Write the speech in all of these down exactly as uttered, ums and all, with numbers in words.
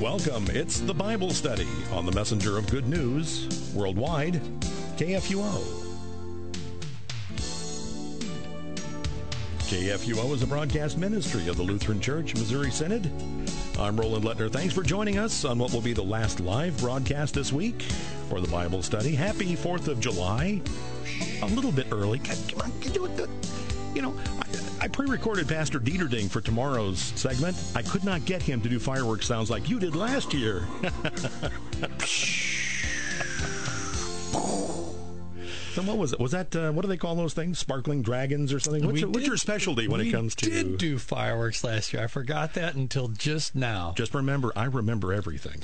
Welcome. It's the Bible Study on the Messenger of Good News Worldwide, K F U O. K F U O is a broadcast ministry of the Lutheran Church Missouri Synod. I'm Roland Lettner. Thanks for joining us on what will be the last live broadcast this week for the Bible Study. Happy fourth of July. A little bit early. Come on, do it. You know, I, I pre-recorded Pastor Dieterding for tomorrow's segment. I could not get him to do fireworks sounds like you did last year. So what was it? Was that, uh, what do they call those things? Sparkling dragons or something? What's, your, what's your specialty when it comes to... We did do fireworks last year. I forgot that until just now. Just remember, I remember everything.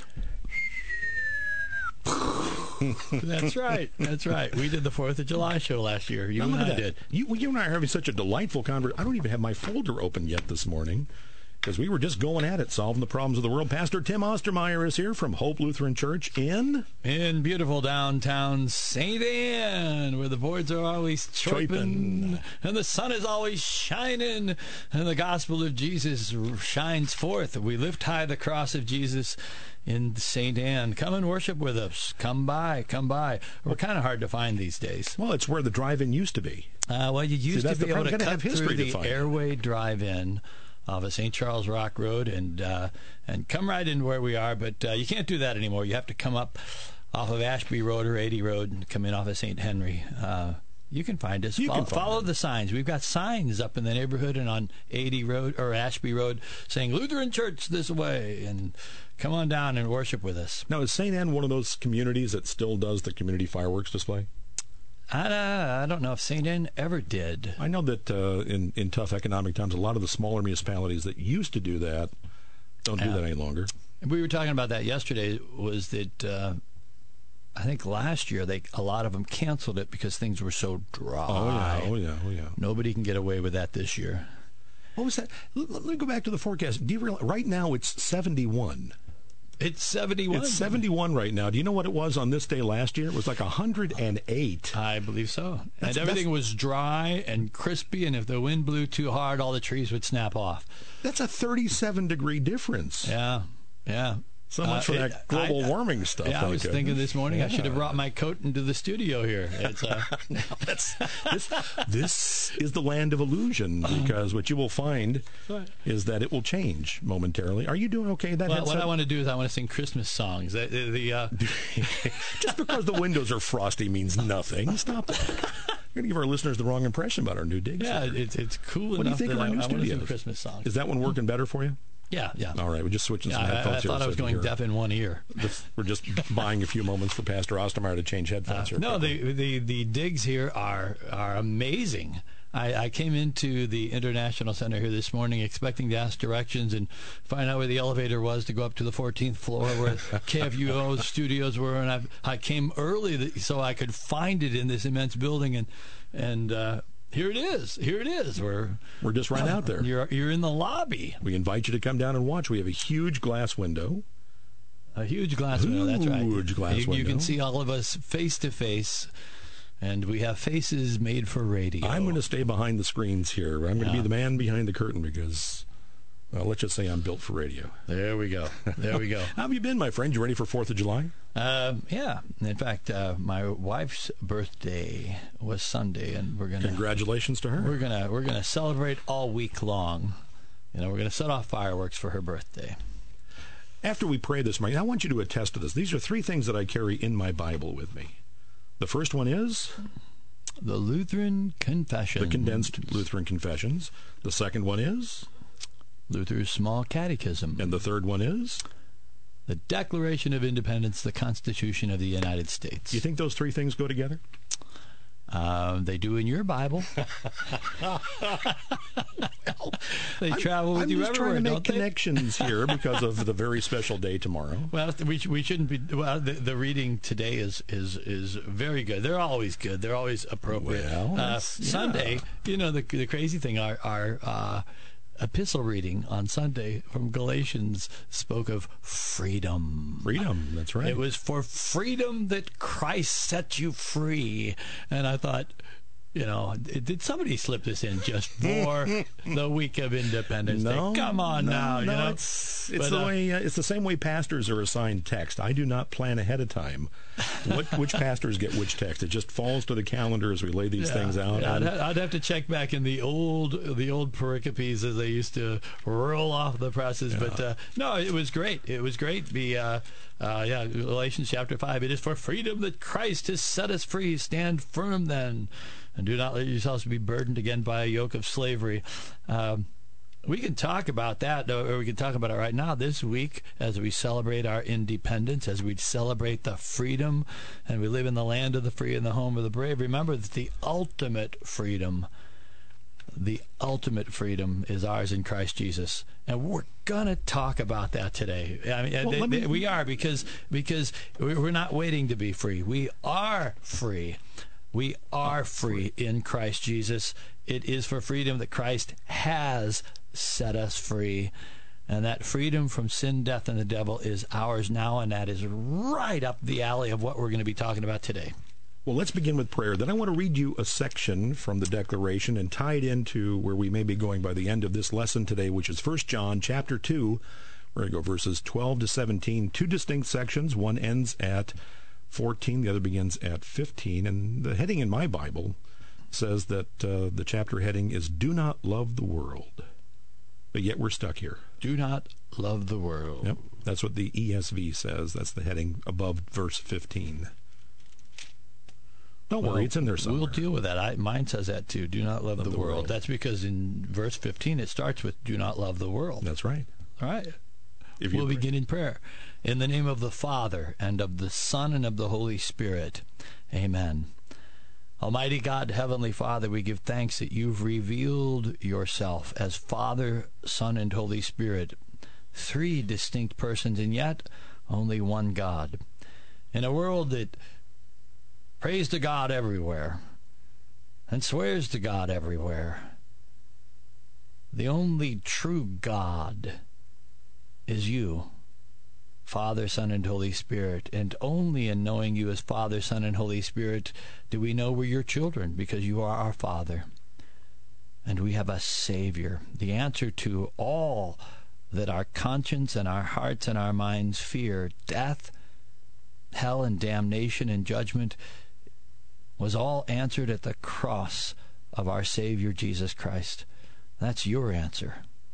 That's right. That's right. We did the fourth of July show last year. You now, and I that. did. You, you and I are having such a delightful conversation. I don't even have my folder open yet this morning because we were just going at it, solving the problems of the world. Pastor Tim Ostermeyer is here from Hope Lutheran Church in... In beautiful downtown Saint Anne, where the boards are always chirping, and the sun is always shining, and the gospel of Jesus shines forth. We lift high the cross of Jesus in Saint Anne. Come and worship with us. Come by. Come by. We're kind of hard to find these days. Well, it's where the drive-in used to be. Uh, well, you used See, to be able to cut through the to Airway Drive-In of a Saint Charles Rock Road and uh, and come right in where we are, but uh, you can't do that anymore. You have to come up off of Ashby Road or eighty Road and come in off of Saint Henry. Uh, you can find us. You follow, can find follow it. the signs. We've got signs up in the neighborhood and on eighty Road or Ashby Road saying Lutheran Church this way, and come on down and worship with us. Now, is Saint Anne one of those communities that still does the community fireworks display? I, uh, I don't know if Saint Anne ever did. I know that uh, in, in tough economic times, a lot of the smaller municipalities that used to do that don't do Yeah. that any longer. We were talking about that yesterday, was that uh, I think last year they a lot of them canceled it because things were so dry. Oh, yeah, oh, yeah, oh, yeah. Nobody can get away with that this year. What was that? Let, let me go back to the forecast. Do you realize, right now it's seventy-one. It's seventy-one. It's seventy-one right now. Do you know what it was on this day last year? It was like one hundred eight. I believe so. That's- and everything was dry and crispy, and if the wind blew too hard, all the trees would snap off. That's a thirty-seven degree difference. Yeah, yeah. So much for Uh, that global I- warming stuff. Yeah, I thank was goodness. thinking this morning I Yeah. should have brought my coat into the studio here. It's uh, Now that's, this, this is the land of illusion, because what you will find is that it will change momentarily. Are you doing okay? That well, what headset? I want to do is I want to sing Christmas songs. The, the, the, uh, Just because the windows are frosty means nothing. Stop that. You're going to give our listeners the wrong impression about our new digs. yeah, it's it's cool What do you enough think that of our I, new I want to sing studios? Christmas songs. Is that one working better for you? Yeah, yeah. All right, we're just switching some Yeah, I, headphones I here. thought I so was that going you're- deaf in one ear. This, we're just buying a few moments for Pastor Ostermeyer to change headphones here. No, the, the the digs here are are amazing. I, I came into the International Center here this morning expecting to ask directions and find out where the elevator was to go up to the fourteenth floor where K F U O's studios were, and I I came early so I could find it in this immense building, and and uh, here it is. Here it is. We're We're just right out there. You're you're in the lobby. We invite you to come down and watch. We have a huge glass window. A huge glass window. That's right. Huge glass you, you window. can see all of us face to face, and we have faces made for radio. I'm going to stay behind the screens here. I'm going to Yeah. be the man behind the curtain because, well, let's just say I'm built for radio. There we go. There we go. How have you been, my friend? You ready for fourth of July? Uh, yeah. In fact, uh, my wife's birthday was Sunday, and we're gonna Congratulations to her. we're gonna we're gonna celebrate all week long. You know, we're gonna set off fireworks for her birthday. After we pray this morning, I want you to attest to this. These are three things that I carry in my Bible with me. The first one is The Lutheran Confession. the condensed Lutheran Confessions. The second one is, Luther's Small Catechism. and the third one is. The Declaration of Independence, the Constitution of the United States. Do you think those three things go together? Uh, they do in your Bible. They travel with I'm you just everywhere, trying to make don't they? connections here because of the very special day tomorrow. Well, we sh- we shouldn't be. Well, the, the reading today is is is very good. They're always good. They're always appropriate. Well, uh, that's- yeah. Sunday, you know, the the crazy thing, our our uh, epistle reading on Sunday from Galatians spoke of freedom. Freedom, that's right. It was for freedom that Christ set you free. And I thought, You know, did somebody slip this in just for the week of Independence no, Day? Come on no, now, no, you know. It's it's but, the uh, way uh, it's the same way pastors are assigned text. I do not plan ahead of time. What which pastors get which text? It just falls to the calendar as we lay these yeah, things out. Yeah, I'd, and, I'd have to check back in the old the old pericopes as they used to roll off the presses. Yeah. But uh, no, it was great. It was great. The uh, uh, yeah, Galatians chapter five. It is for freedom that Christ has set us free. Stand firm then, and do not let yourselves be burdened again by a yoke of slavery. Um, we can talk about that, or we can talk about it right now this week as we celebrate our independence, as we celebrate the freedom, and we live in the land of the free and the home of the brave. Remember that the ultimate freedom, the ultimate freedom is ours in Christ Jesus. And we're going to talk about that today. I mean, well, they, me... they, we are, because because we're not waiting to be free. We are free. We are free in Christ Jesus. It is for freedom that Christ has set us free. And that freedom from sin, death, and the devil is ours now, and that is right up the alley of what we're going to be talking about today. Well, let's begin with prayer. Then I want to read you a section from the Declaration and tie it into where we may be going by the end of this lesson today, which is First John chapter two. We're going to go verses twelve to seventeen, two distinct sections. One ends at fourteen, the other begins at fifteen. And the heading in my Bible says that uh, the chapter heading is Do Not Love the World. But yet we're stuck here. Do not love the world. Yep, that's what the E S V says. That's the heading above verse fifteen. Don't well, worry, it's in there somewhere. We'll deal with that. I, mine says that too. Do not love, love the, the world. world. That's because in verse fifteen it starts with do not love the world. That's right. All right. If we'll pray. begin in prayer. In the name of the Father, and of the Son, and of the Holy Spirit. Amen. Almighty God, Heavenly Father, we give thanks that you've revealed yourself as Father, Son, and Holy Spirit, three distinct persons, and yet only one God. In a world that prays to God everywhere and swears to God everywhere, the only true God is you, Father, Son, and Holy Spirit. And only in knowing you as Father, Son, and Holy Spirit do we know we're your children, because you are our Father. And we have a Savior, the answer to all that our conscience and our hearts and our minds fear. Death, hell, and damnation and judgment was all answered at the cross of our Savior Jesus Christ. That's your answer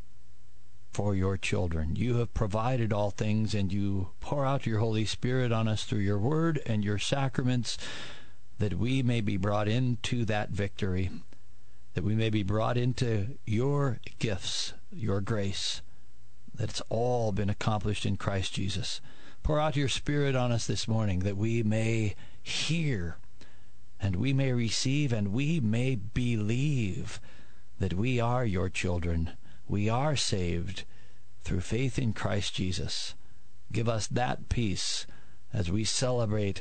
for your children. You have provided all things, and you pour out your Holy Spirit on us through your word and your sacraments, that we may be brought into that victory, that we may be brought into your gifts, your grace, that it's all been accomplished in Christ Jesus. Pour out your Spirit on us this morning, that we may hear, and we may receive, and we may believe that we are your children. We are saved through faith in Christ Jesus. Give us that peace as we celebrate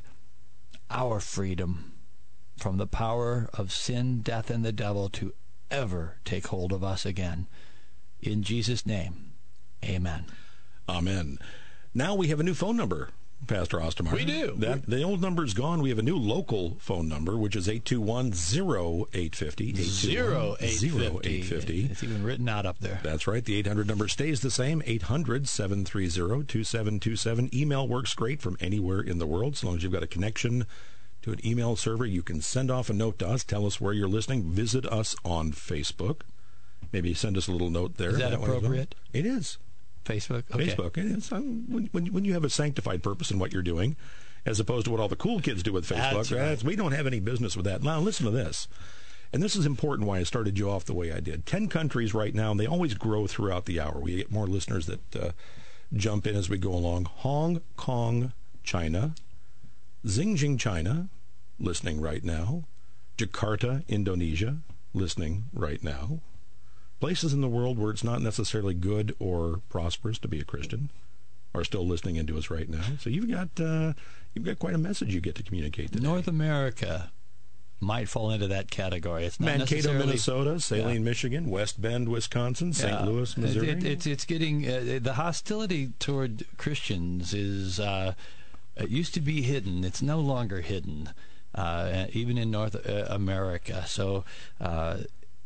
our freedom from the power of sin, death, and the devil to ever take hold of us again. In Jesus' name, amen. Amen. Now we have a new phone number, Pastor Ostermeyer. We do. That, the old number's gone. We have a new local phone number, which is eight two one, oh eight five oh. zero eight five oh. It's even written out up there. That's right. The eight hundred number stays the same, eight hundred, seven three zero, two seven two seven. Email works great from anywhere in the world. As long as you've got a connection to an email server, you can send off a note to us. Tell us where you're listening. Visit us on Facebook. Maybe send us a little note there. Is that, that appropriate? It is. Facebook? Okay. Facebook. It is. Um, when, when, when you have a sanctified purpose in what you're doing, as opposed to what all the cool kids do with Facebook, That's right. that's, we don't have any business with that. Now, listen to this. And this is important why I started you off the way I did. Ten countries right now, and they always grow throughout the hour. We get more listeners that uh, jump in as we go along. Hong Kong, China. Xinjiang, China, listening right now. Jakarta, Indonesia, listening right now. Places in the world where it's not necessarily good or prosperous to be a Christian are still listening into us right now. So you've got uh, you've got quite a message you get to communicate today. North America might fall into that category. It's not Mankato, necessarily... Minnesota, Saline, yeah. Michigan, West Bend, Wisconsin, Saint Yeah. Louis, Missouri. It, it, it's it's getting uh, the hostility toward Christians is uh, it used to be hidden. It's no longer hidden. uh, even in North uh, America. So uh,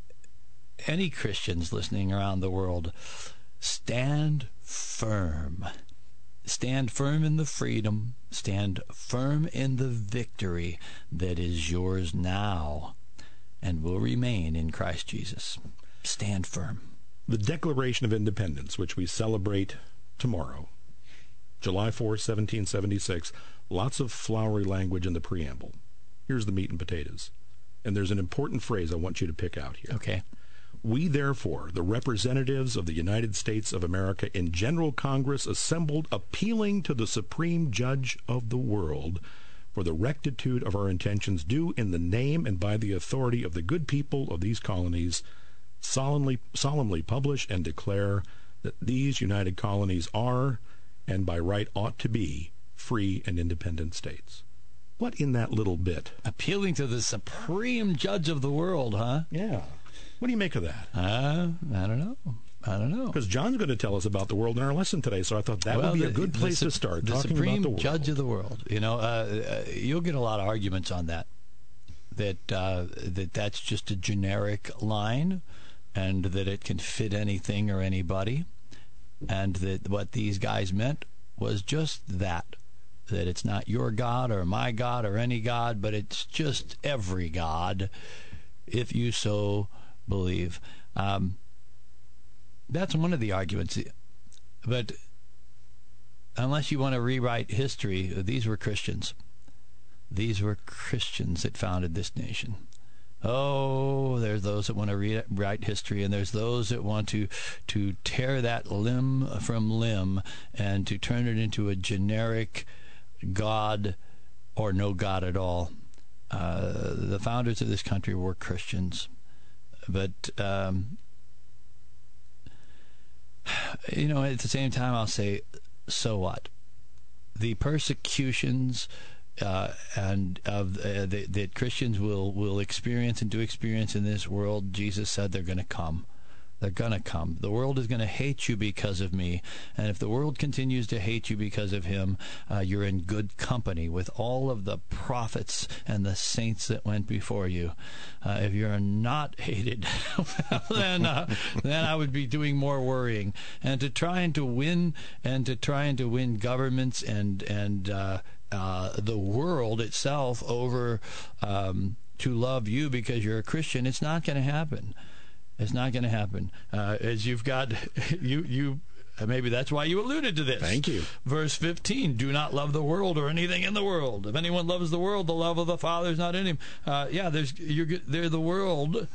any Christians listening around the world, stand firm. Stand firm in the freedom. Stand firm in the victory that is yours now and will remain in Christ Jesus. Stand firm. The Declaration of Independence, which we celebrate tomorrow, July fourth, seventeen seventy-six, lots of flowery language in the preamble. Here's the meat and potatoes. And there's an important phrase I want you to pick out here. Okay. We, therefore, the representatives of the United States of America in General Congress assembled, appealing to the Supreme Judge of the world for the rectitude of our intentions, do in the name and by the authority of the good people of these colonies, solemnly, solemnly publish and declare that these united colonies are, and by right ought to be, free and independent states. What in that little bit? Appealing to the Supreme Judge of the world, huh? Yeah. What do you make of that? Uh, I don't know. I don't know. Because John's going to tell us about the world in our lesson today, so I thought that well, would be the, a good place the, to start, the talking Supreme about the world. Judge of the world. You know, uh, uh, you'll get a lot of arguments on that, that, uh, that that's just a generic line and that it can fit anything or anybody, and that what these guys meant was just that, that it's not your God or my God or any God, but it's just every God, if you so believe. Um, that's one of the arguments. But unless you want to rewrite history, these were Christians. These were Christians that founded this nation. Oh, there's those that want to rewrite history, and there's those that want to to tear that limb from limb and to turn it into a generic God or no God at all. Uh, the founders of this country were Christians. But, um, you know, at the same time, I'll say, so what? The persecutions uh, and of uh, that, that Christians will, will experience and do experience in this world, Jesus said they're going to come. They're going to come. The world is going to hate you because of me. And if the world continues to hate you because of him, uh, you're in good company with all of the prophets and the saints that went before you. Uh, if you're not hated, then uh, then I would be doing more worrying. And to try and to win and to try and to win governments and and uh, uh, the world itself over um, to love you because you're a Christian, it's not going to happen. It's not going to happen. Uh, as you've got, you, you, maybe that's why you alluded to this. Thank you. Verse fifteen, do not love the world or anything in the world. If anyone loves the world, the love of the Father is not in him. Uh, yeah, there's, you're, they're the world,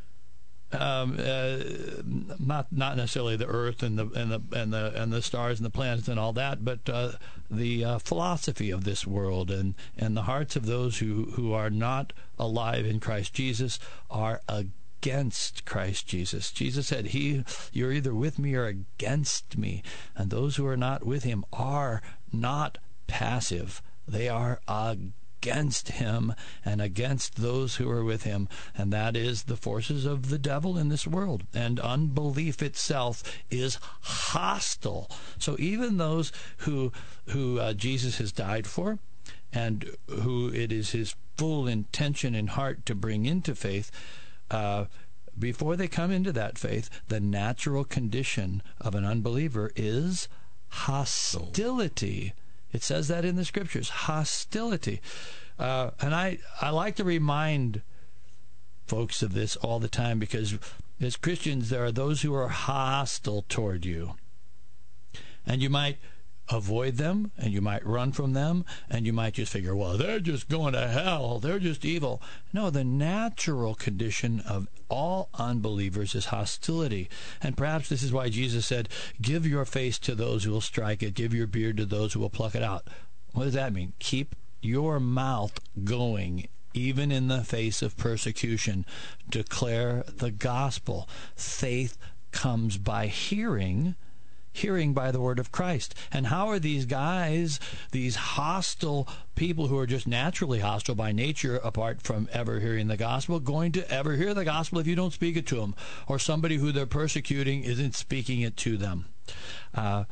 um, uh, not not necessarily the earth and the and the and the and the stars and the planets and all that, but uh, the uh, philosophy of this world and and the hearts of those who who are not alive in Christ Jesus are against. Against Christ Jesus. Jesus said, "He, you're either with me or against me." And those who are not with him are not passive. They are against him and against those who are with him. And that is the forces of the devil in this world. And unbelief itself is hostile. So even those who, who uh, Jesus has died for and who it is his full intention and heart to bring into faith, Uh, before they come into that faith, the natural condition of an unbeliever is hostility. It says that in the Scriptures, hostility. Uh, and I, I like to remind folks of this all the time because as Christians, there are those who are hostile toward you. And you might avoid them, and you might run from them, and you might just figure, well, they're just going to hell. They're just evil. No, the natural condition of all unbelievers is hostility. And perhaps this is why Jesus said, give your face to those who will strike it. Give your beard to those who will pluck it out. What does that mean? Keep your mouth going, even in the face of persecution. Declare the gospel. Faith comes by hearing, hearing by the word of Christ. And how are these guys, these hostile people who are just naturally hostile by nature, apart from ever hearing the gospel, going to ever hear the gospel if you don't speak it to them, or somebody who they're persecuting isn't speaking it to them? Uh,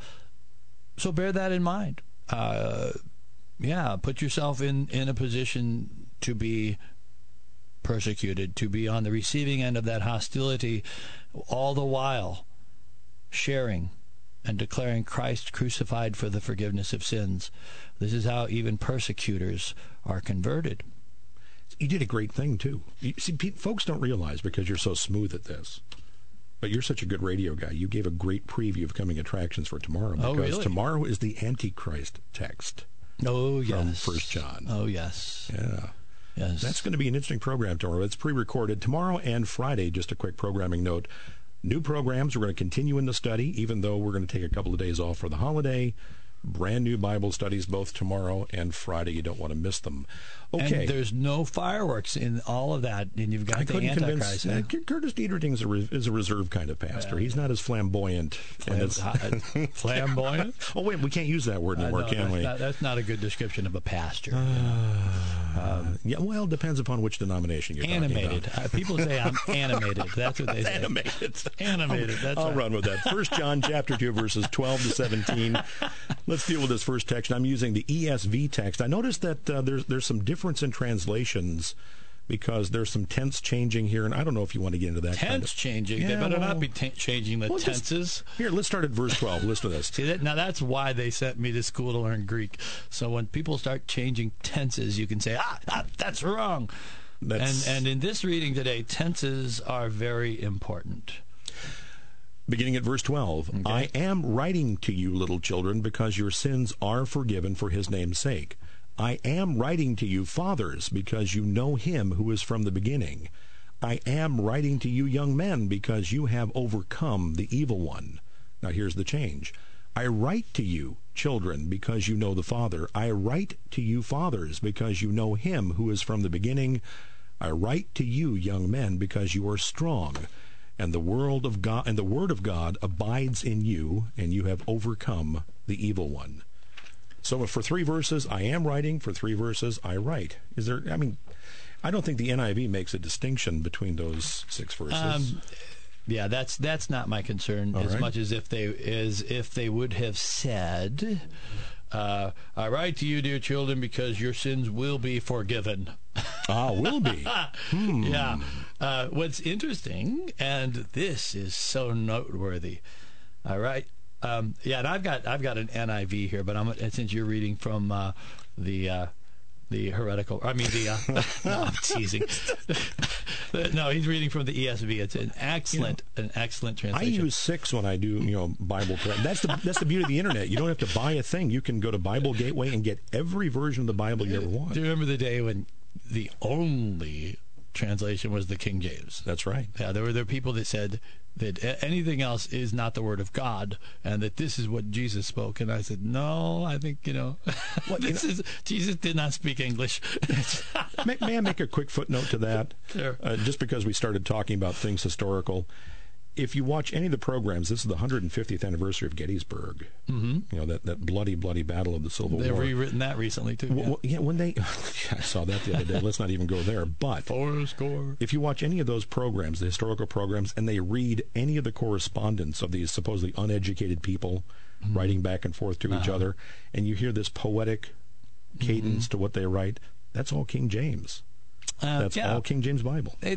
so bear that in mind. Uh, yeah, put yourself in, in a position to be persecuted, to be on the receiving end of that hostility, all the while sharing and declaring Christ crucified for the forgiveness of sins. This is how even persecutors are converted. You did a great thing, too. You, see, pe- folks don't realize, because you're so smooth at this, but you're such a good radio guy, you gave a great preview of coming attractions for tomorrow. Because oh, really? Tomorrow is the Antichrist text. Oh, yes. From First John. Oh, yes. Yeah. Yes. That's going to be an interesting program tomorrow. It's pre-recorded. Tomorrow and Friday, just a quick programming note. New programs. We're going to continue in the study, even though we're going to take a couple of days off for the holiday. Brand new Bible studies both tomorrow and Friday. You don't want to miss them. Okay. And there's no fireworks in all of that, and you've got I the couldn't Antichrist. convince, uh, Curtis Dieterting is a, re, is a reserved kind of pastor. Uh, He's not as flamboyant. Flam, and it's, uh, flamboyant? Oh, wait, we can't use that word anymore, uh, no, can that's we? Not, that's not a good description of a pastor. Uh, um, yeah, well, it depends upon which denomination you're animated. talking about. Uh, people say I'm animated. That's what they say. Animated. Animated. That's I'll right. run with that. First John chapter two, verses twelve to seventeen. Let's deal with this first text. I'm using the E S V text. I noticed that uh, there's there's some difference in translations because there's some tense changing here, and I don't know if you want to get into that. Tense kind of, changing. Yeah, they better well, not be t- changing the well, tenses. Just, here, let's start at verse twelve. Listen to this. See that now? That's why they sent me to school to learn Greek. So when people start changing tenses, you can say, "Ah, ah that's wrong." That's, and and in this reading today, tenses are very important. Beginning at verse twelve, okay. I am writing to you, little children, because your sins are forgiven for his name's sake. I am writing to you, fathers, because you know him who is from the beginning. I am writing to you, young men, because you have overcome the evil one. Now here's the change. I write to you, children, because you know the Father. I write to you, fathers, because you know him who is from the beginning. I write to you, young men, because you are strong, and the world of God and the word of God abides in you, and you have overcome the evil one. So for three verses, I am writing. For three verses, I write. Is there? I mean, I don't think the N I V makes a distinction between those six verses. Um, yeah, that's that's not my concern. All as right. much as if they as if they would have said, uh, "I write to you, dear children, because your sins will be forgiven." Ah, will be. hmm. Yeah. Uh, what's interesting, and this is so noteworthy. All right. Um, yeah, and I've got I've got an N I V here, but I'm since you're reading from uh, the uh, the heretical. I mean the. Uh, no, I'm teasing. No, he's reading from the E S V. It's an excellent, you know, an excellent translation. I use six when I do, you know, Bible prep. That's the that's the beauty of the internet. You don't have to buy a thing. You can go to Bible Gateway and get every version of the Bible you ever want. Do you remember the day when the only translation was the King James? That's right. Yeah, there were there were people that said that anything else is not the Word of God, and that this is what Jesus spoke. And I said, no, I think, you know, well, this you know, is Jesus did not speak English. may, may I make a quick footnote to that? Sure. Uh, just because we started talking about things historical. If you watch any of the programs, this is the one hundred fiftieth anniversary of Gettysburg. Mm-hmm. You know, that, that bloody, bloody battle of the Civil They've War. They've rewritten that recently, too. Well, yeah. yeah, when they... I saw that the other day. Let's not even go there. But Four score. If you watch any of those programs, the historical programs, and they read any of the correspondence of these supposedly uneducated people mm-hmm. writing back and forth to uh-huh. each other, and you hear this poetic cadence mm-hmm. to what they write, that's all King James. Uh, That's yeah. all King James Bible. Uh,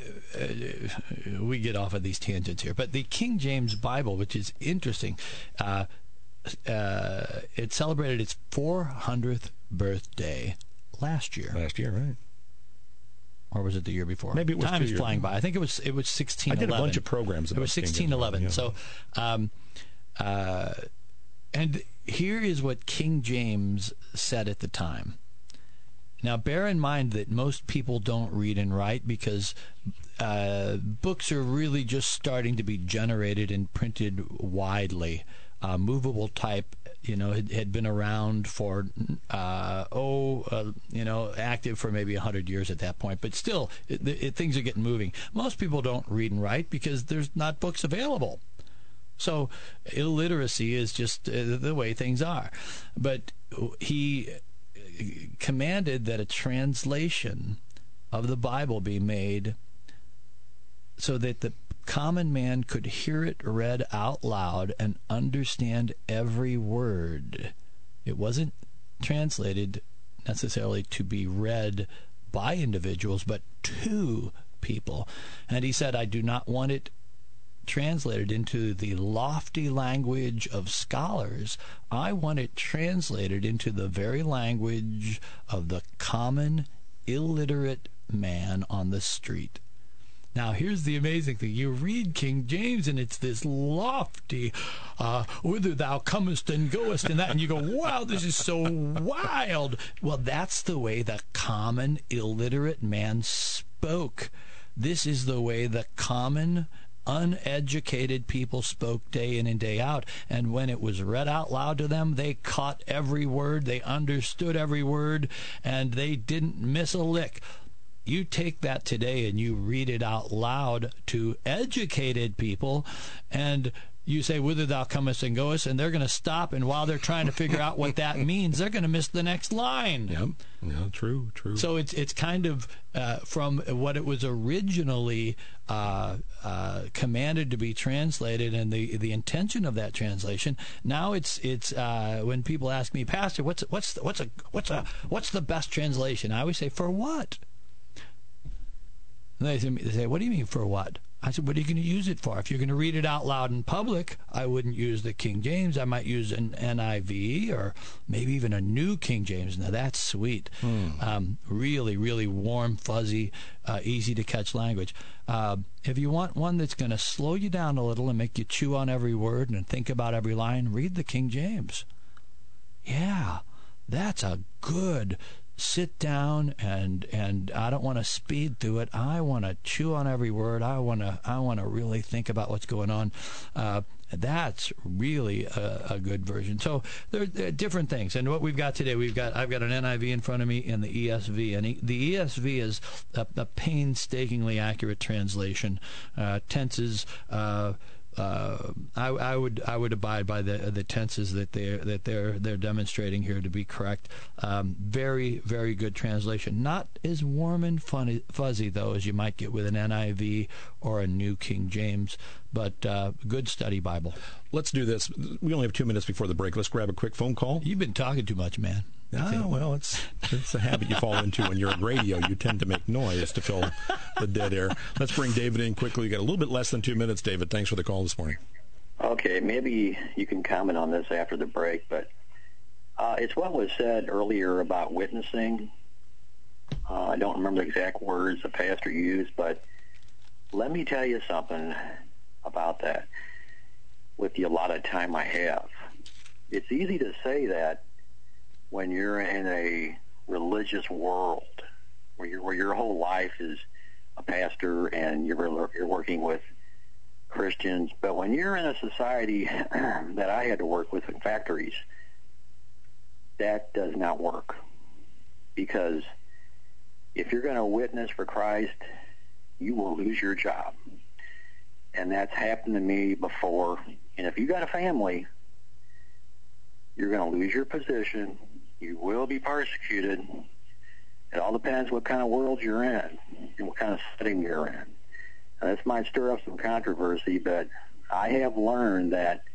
uh, we get off of these tangents here, but the King James Bible, which is interesting, uh, uh, it celebrated its four hundredth birthday last year. Last year, right? Or was it the year before? Maybe it was. Time is years. flying by. I think it was. It was sixteen eleven. I did a bunch of programs about it was sixteen eleven. Yeah. So, um, uh, and here is what King James said at the time. Now, bear in mind that most people don't read and write because uh, books are really just starting to be generated and printed widely. Uh, movable type, you know, had, had been around for, uh, oh, uh, you know, active for maybe one hundred years at that point. But still, it, it, things are getting moving. Most people don't read and write because there's not books available. So illiteracy is just uh, the way things are. But he commanded that a translation of the Bible be made so that the common man could hear it read out loud and understand every word. It wasn't translated necessarily to be read by individuals, but to people. And he said, I do not want it translated into the lofty language of scholars. I want it translated into the very language of the common illiterate man on the street. Now, here's the amazing thing. You read King James, and it's this lofty, uh, whither thou comest and goest, and that, and you go, wow, this is so wild. Well, that's the way the common illiterate man spoke. This is the way the common uneducated people spoke day in and day out, and when it was read out loud to them, they caught every word, they understood every word, and they didn't miss a lick. You take that today and you read it out loud to educated people, and you say, whither thou comest and goest, and they're going to stop, and while they're trying to figure out what that means, they're going to miss the next line. Yep. Yeah, true, true. So it's it's kind of uh, from what it was originally uh, uh, commanded to be translated, and the the intention of that translation. Now it's it's uh, when people ask me, Pastor, what's what's what's a what's a what's the best translation? I always say, for what? And they say, they say, what do you mean, for what? I said, what are you going to use it for? If you're going to read it out loud in public, I wouldn't use the King James. I might use an N I V or maybe even a New King James. Now, that's sweet. Hmm. Um, really, really warm, fuzzy, uh, easy-to-catch language. Uh, if you want one that's going to slow you down a little and make you chew on every word and think about every line, read the King James. Yeah, that's a good sit down, and and I don't want to speed through it. I want to chew on every word. I want to I want to really think about what's going on. Uh, that's really a, a good version. So there, there are different things. And what we've got today, we've got I've got an N I V in front of me and the E S V. And the E S V is a, a painstakingly accurate translation. Uh, tenses. Uh, Uh, I, I would I would abide by the the tenses that they're that they're they're demonstrating here to be correct. Um, very very good translation. Not as warm and funny, fuzzy though as you might get with an N I V or a New King James, but uh, good study Bible. Let's do this. We only have two minutes before the break. Let's grab a quick phone call. You've been talking too much, man. Ah, well, it's it's a habit you fall into when you're on radio. You tend to make noise to fill the dead air. Let's bring David in quickly. We've got a little bit less than two minutes, David. Thanks for the call this morning. Okay, maybe you can comment on this after the break, but uh, it's what was said earlier about witnessing. Uh, I don't remember the exact words the pastor used, but let me tell you something about that with the allotted time I have. It's easy to say that when you're in a religious world where, you're, where your whole life is a pastor and you're, you're working with Christians, but when you're in a society that I had to work with in factories, that does not work. Because if you're going to witness for Christ, you will lose your job. And that's happened to me before. And if you got a family, you're going to lose your position. You will be persecuted. It all depends what kind of world you're in and what kind of setting you're in. Now, this might stir up some controversy, but I have learned that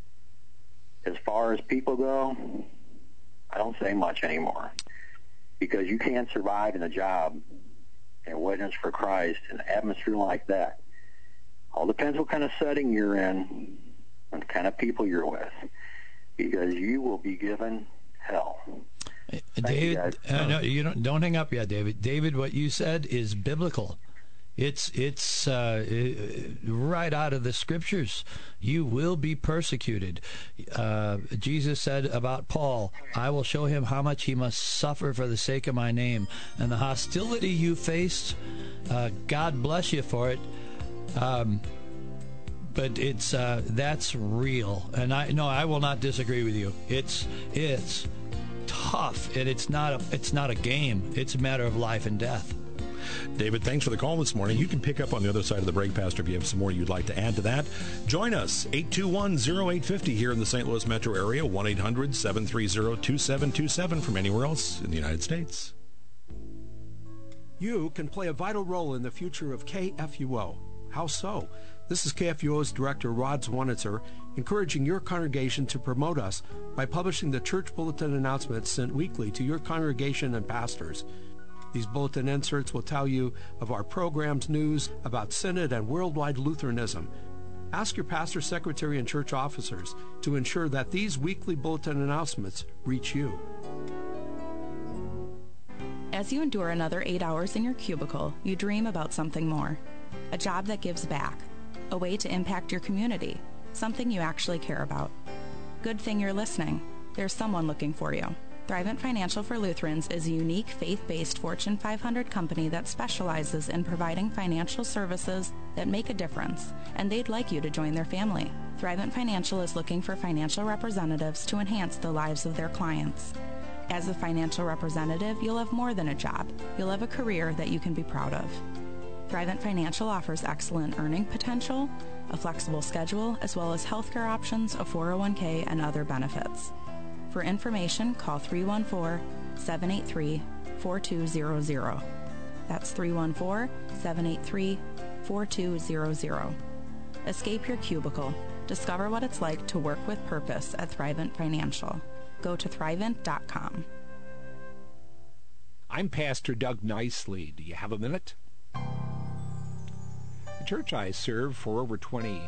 as far as people go, I don't say much anymore, because you can't survive in a job and witness for Christ in an atmosphere like that. All depends what kind of setting you're in and the kind of people you're with, because you will be given hell. David, you uh, no, you don't don't hang up yet, David. David, what you said is biblical. It's it's uh, right out of the scriptures. You will be persecuted. Uh, Jesus said about Paul, "I will show him how much he must suffer for the sake of my name." And the hostility you faced, uh, God bless you for it. Um, but it's uh, that's real, and I no, I will not disagree with you. It's it's tough, and it's not a it's not a game. It's a matter of life and death. David, thanks for the call this morning. You can pick up on the other side of the break, Pastor, if you have some more you'd like to add to that. Join us, eight two one, oh eight five oh here in the Saint Louis metro area, one eight hundred, seven three zero, two seven two seven from anywhere else in the United States. You can play a vital role in the future of K F U O. How so? This is K F U O's Director Rod Zwanitzer, encouraging your congregation to promote us by publishing the church bulletin announcements sent weekly to your congregation and pastors. These bulletin inserts will tell you of our program's news about Synod and worldwide Lutheranism. Ask your pastor, secretary, and church officers to ensure that these weekly bulletin announcements reach you. As you endure another eight hours in your cubicle, you dream about something more. A job that gives back. A way to impact your community. Something you actually care about. Good thing you're listening. There's someone looking for you. Thrivent Financial for Lutherans is a unique faith-based Fortune five hundred company that specializes in providing financial services that make a difference, and they'd like you to join their family. Thrivent Financial is looking for financial representatives to enhance the lives of their clients. As a financial representative, you'll have more than a job. You'll have a career that you can be proud of. Thrivent Financial offers excellent earning potential, a flexible schedule, as well as healthcare options, a four oh one k, and other benefits. For information, call three one four, seven eight three, four two zero zero. That's three one four, seven eight three, four two zero zero. Escape your cubicle. Discover what it's like to work with purpose at Thrivent Financial. Go to thrivent dot com. I'm Pastor Doug Nicely. Do you have a minute? The church I served for over twenty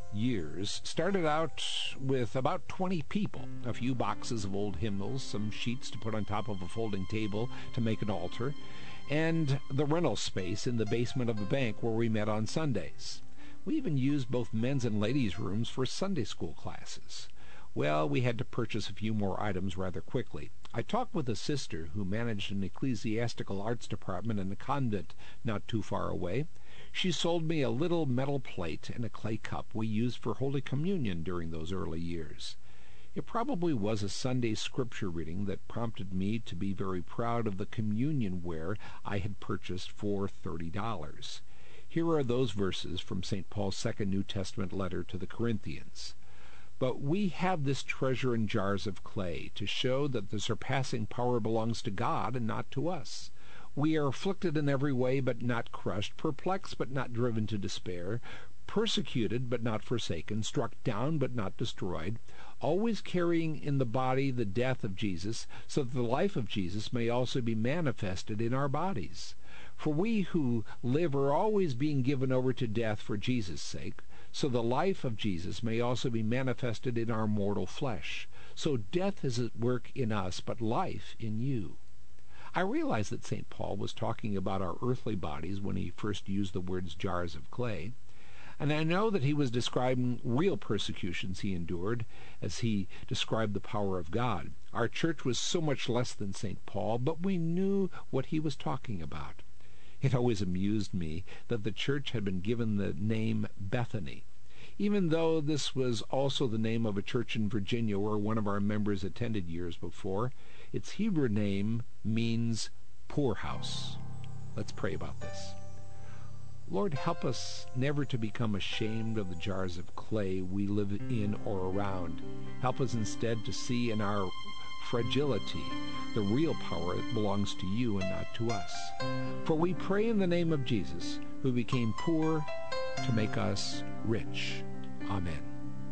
years started out with about twenty people, a few boxes of old hymnals, some sheets to put on top of a folding table to make an altar, and the rental space in the basement of the bank where we met on Sundays. We even used both men's and ladies' rooms for Sunday school classes. Well, we had to purchase a few more items rather quickly. I talked with a sister who managed an ecclesiastical arts department in a convent not too far away. She sold me a little metal plate and a clay cup we used for Holy Communion during those early years. It probably was a Sunday scripture reading that prompted me to be very proud of the communion ware I had purchased for thirty dollars. Here are those verses from Saint Paul's second New Testament letter to the Corinthians. But we have this treasure in jars of clay, to show that the surpassing power belongs to God and not to us. We are afflicted in every way, but not crushed, perplexed, but not driven to despair, persecuted, but not forsaken, struck down, but not destroyed, always carrying in the body the death of Jesus, so that the life of Jesus may also be manifested in our bodies. For we who live are always being given over to death for Jesus' sake, so the life of Jesus may also be manifested in our mortal flesh. So death is at work in us, but life in you. I realize that Saint Paul was talking about our earthly bodies when he first used the words jars of clay, and I know that he was describing real persecutions he endured as he described the power of God. Our church was so much less than Saint Paul, but we knew what he was talking about. It always amused me that the church had been given the name Bethany, even though this was also the name of a church in Virginia where one of our members attended years before. Its Hebrew name means poorhouse. Let's pray about this. Lord, help us never to become ashamed of the jars of clay we live in or around. Help us instead to see in our fragility the real power that belongs to you and not to us. For we pray in the name of Jesus, who became poor to make us rich. Amen.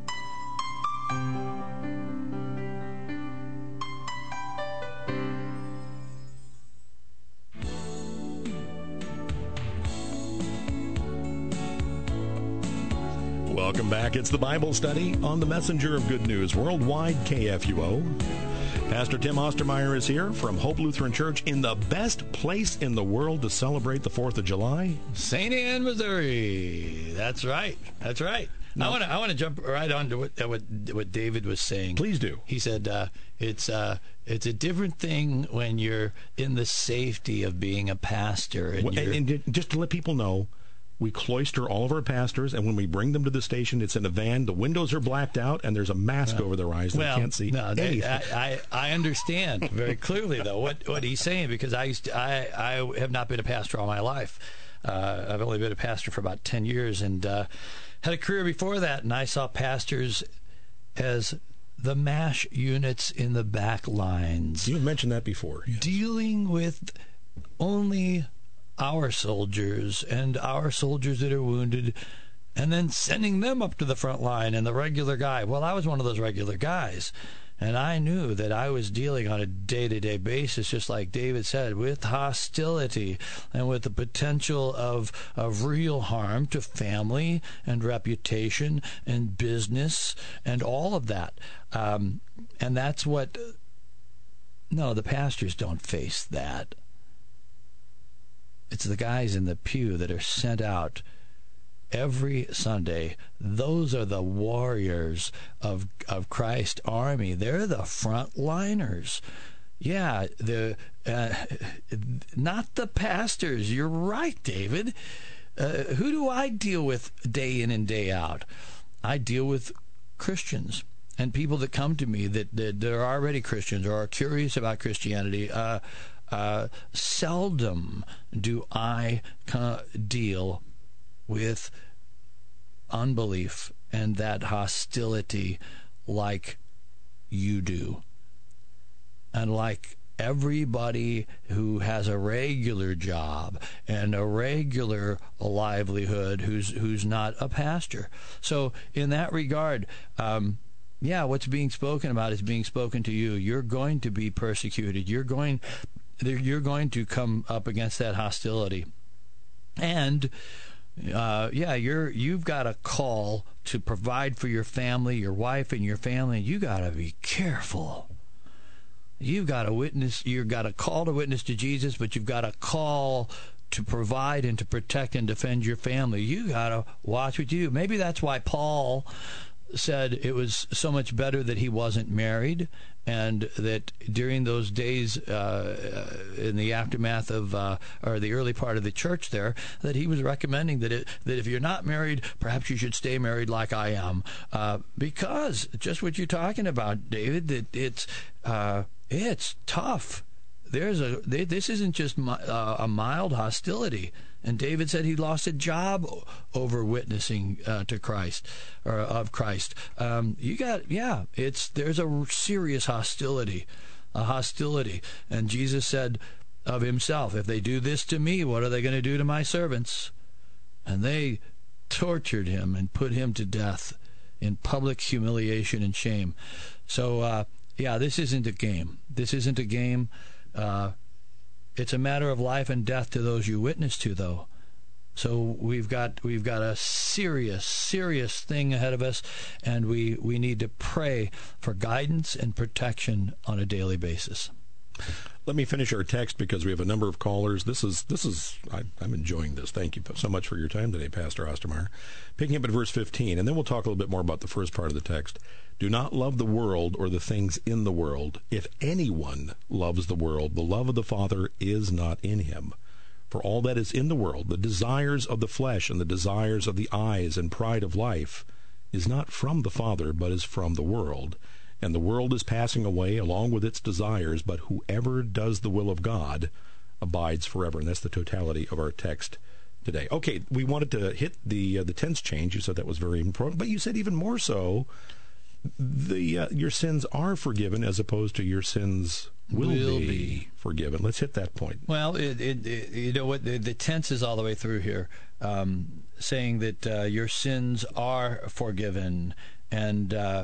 Welcome back. It's the Bible Study on the Messenger of Good News Worldwide, K F U O. Pastor Tim Ostermeyer is here from Hope Lutheran Church in the best place in the world to celebrate the fourth of July. Saint Anne, Missouri. That's right. That's right. No. I want to I want to jump right on to what, what what David was saying. Please do. He said uh, it's uh, it's a different thing when you're in the safety of being a pastor. And, well, and, and just to let people know, we cloister all of our pastors, and when we bring them to the station, it's in a van. The windows are blacked out, and there's a mask well, over their eyes. They well, can't see no, anything. They, I, I, I understand very clearly, though, what, what he's saying, because I used to, I, I have not been a pastor all my life. Uh, I've only been a pastor for about ten years, and uh, had a career before that, and I saw pastors as the MASH units in the back lines. You mentioned that before. Yes. Dealing with only our soldiers and our soldiers that are wounded, and then sending them up to the front line and the regular guy. Well, I was one of those regular guys, And I knew that I was dealing on a day-to-day basis, just like David said, with hostility and with the potential of, of real harm to family and reputation and business and all of that. Um, and that's what... No, the pastors don't face that. It's the guys in the pew that are sent out every Sunday. Those are the warriors of of Christ's army. They're the frontliners. Yeah, the uh, not the pastors. You're right, David. Uh, who do I deal with day in and day out? I deal with Christians and people that come to me that, that, that are already Christians or are curious about Christianity. Uh, uh, seldom do I uh, deal with unbelief and that hostility like you do. And like everybody who has a regular job and a regular livelihood who's who's not a pastor. So in that regard, um, yeah, what's being spoken about is being spoken to you. You're going to be persecuted. You're going, you're going to come up against that hostility. And Uh, yeah, you're you've got a call to provide for your family, your wife and your family. You got to be careful. You've got a witness. You've got a call to witness to Jesus, but you've got a call to provide and to protect and defend your family. You got to watch what you do. Maybe that's why Paul said it was so much better that he wasn't married, and that during those days uh, in the aftermath of uh, or the early part of the church there, that he was recommending that it, that if you're not married, perhaps you should stay married like I am, uh, because just what you're talking about, David, that it's uh, it's tough. There's a this isn't just uh, a mild hostility. And David said he lost a job over witnessing uh, to Christ, or of Christ. Um, you got, yeah, it's there's a serious hostility, a hostility. And Jesus said of himself, if they do this to me, what are they going to do to my servants? And they tortured him and put him to death in public humiliation and shame. So, uh, yeah, this isn't a game. This isn't a game. Uh, It's a matter of life and death to those you witness to, though. So we've got we've got a serious, serious thing ahead of us, and we, we need to pray for guidance and protection on a daily basis. Let me finish our text because we have a number of callers. This is this is I, I'm enjoying this. Thank you so much for your time today, Pastor Ostermeyer. Picking up at verse fifteen, and then we'll talk a little bit more about the first part of the text. Do not love the world or the things in the world. If anyone loves the world, the love of the Father is not in him. For all that is in the world, the desires of the flesh and the desires of the eyes and pride of life, is not from the Father, but is from the world. And the world is passing away along with its desires, but whoever does the will of God abides forever. And that's the totality of our text today. Okay, we wanted to hit the uh, the tense change. You said that was very important, but you said even more so, the uh, your sins are forgiven as opposed to your sins will, will be, be forgiven. Let's hit that point. Well, it, it, it, you know what, the, the tense is all the way through here, um, saying that uh, your sins are forgiven, and uh,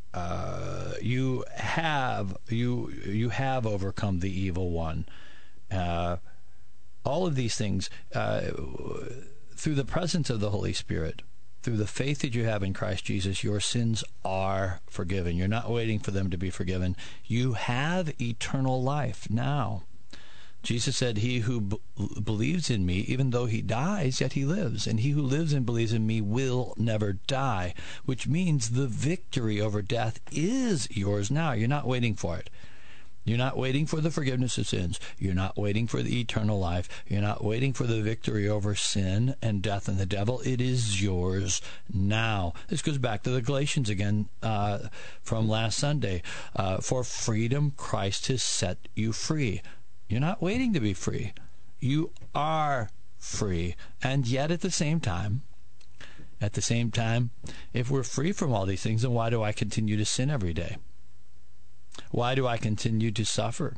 uh, you have you you have overcome the evil one. Uh, all of these things uh, through the presence of the Holy Spirit. Through the faith that you have in Christ Jesus, your sins are forgiven. You're not waiting for them to be forgiven. You have eternal life now. Jesus said, he who b- believes in me, even though he dies, yet he lives. And he who lives and believes in me will never die, which means the victory over death is yours now. You're not waiting for it. You're not waiting for the forgiveness of sins. You're not waiting for the eternal life. You're not waiting for the victory over sin and death and the devil. It is yours now. This goes back to the Galatians again uh, from last Sunday. Uh, for freedom, Christ has set you free. You're not waiting to be free. You are free. And yet at the same time, at the same time, if we're free from all these things, then why do I continue to sin every day? Why do I continue to suffer?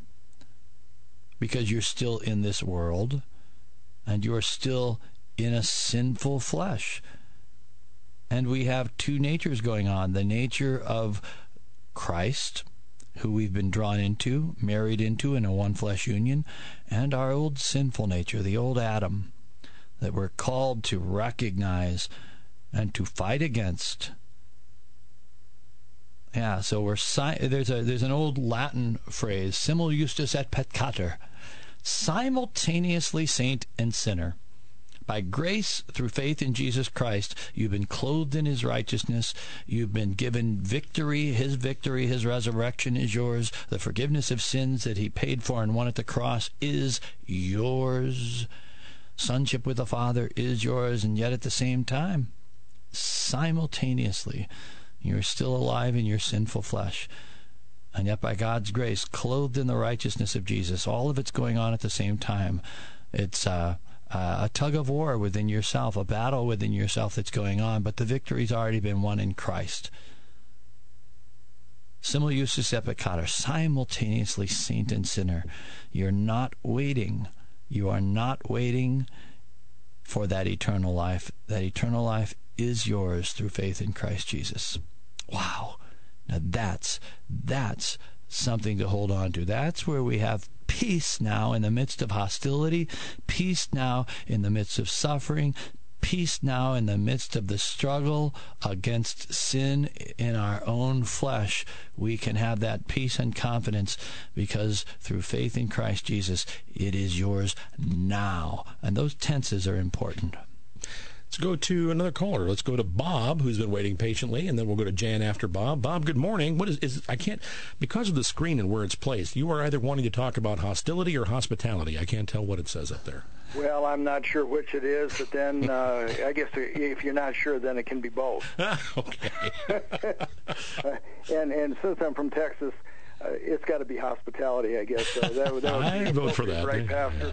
Because you're still in this world, and you are still in a sinful flesh. And we have two natures going on, the nature of Christ who we've been drawn into, married into in a one-flesh union, and our old sinful nature, the old Adam, that we're called to recognize and to fight against. Yeah, so we're si- there's a there's an old Latin phrase, simul justus et peccator, simultaneously saint and sinner. By grace, through faith in Jesus Christ, you've been clothed in his righteousness. You've been given victory. His victory, his resurrection is yours. The forgiveness of sins that he paid for and won at the cross is yours. Sonship with the Father is yours. And yet at the same time, simultaneously, you're still alive in your sinful flesh. And yet by God's grace, clothed in the righteousness of Jesus, all of it's going on at the same time. It's uh, uh, a tug of war within yourself, a battle within yourself that's going on, but the victory's already been won in Christ. Simul justus et peccator, simultaneously saint and sinner. You're not waiting. You are not waiting for that eternal life. That eternal life is yours through faith in Christ Jesus. Wow. Now that's, that's something to hold on to. That's where we have peace now in the midst of hostility, peace now in the midst of suffering, peace now in the midst of the struggle against sin in our own flesh. We can have that peace and confidence because through faith in Christ Jesus, it is yours now. And those tenses are important. Let's go to another caller. Let's go to Bob, who's been waiting patiently, and then we'll go to Jan after Bob. Bob, good morning. What is, is I can't, because of the screen and where it's placed, you are either wanting to talk about hostility or hospitality. I can't tell what it says up there. Well, I'm not sure which it is, but then uh, I guess if you're not sure, then it can be both. Okay. and and since I'm from Texas, uh, it's got to be hospitality, I guess. Uh, that, that would I be vote for that. Right, Pastor?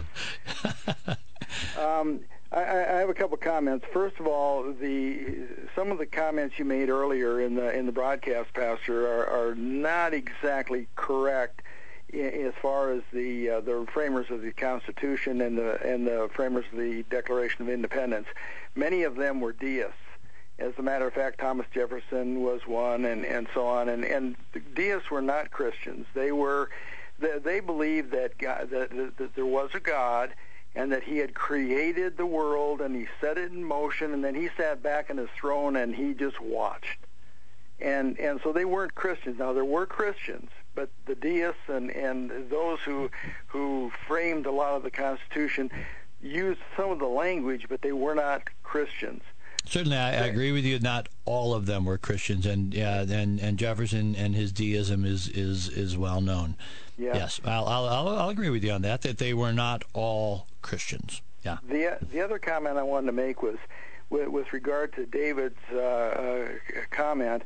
um, I, I have a couple comments. First of all, the some of the comments you made earlier in the in the broadcast, Pastor, are, are not exactly correct as far as the uh, the framers of the Constitution and the and the framers of the Declaration of Independence. Many of them were deists. As a matter of fact, Thomas Jefferson was one, and, and so on. And and the deists were not Christians. They were they, they believed that God, that, that, that there was a God, and that he had created the world, and he set it in motion, and then he sat back on his throne and he just watched. And and so they weren't Christians. Now, there were Christians, but the deists and, and those who who framed a lot of the Constitution used some of the language, but they were not Christians. Certainly, I, I agree with you. Not all of them were Christians, and yeah, and, and Jefferson and his deism is is, is well known. Yeah. Yes, I'll, I'll I'll agree with you on that. That they were not all Christians. Yeah. The the other comment I wanted to make was with, with regard to David's uh, uh, comment.